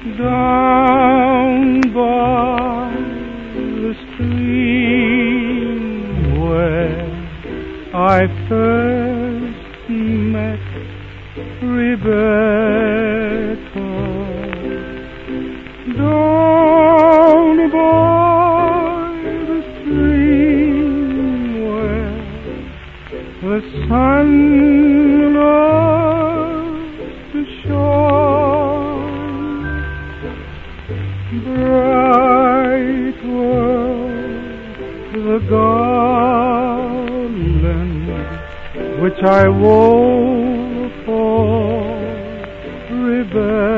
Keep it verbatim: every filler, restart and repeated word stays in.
Down by the stream where I first met Rebecca, down by the stream where the sun loves to shine, bright were the garland which I wove for Rebecca.